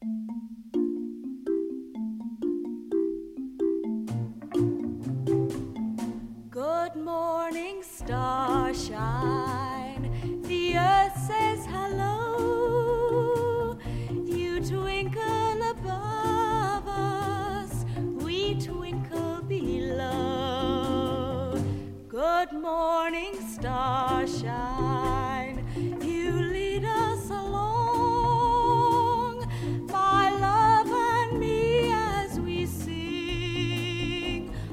Good morning, starshine. The earth says hello. You twinkle above us, we twinkle below. Good morning, starshine.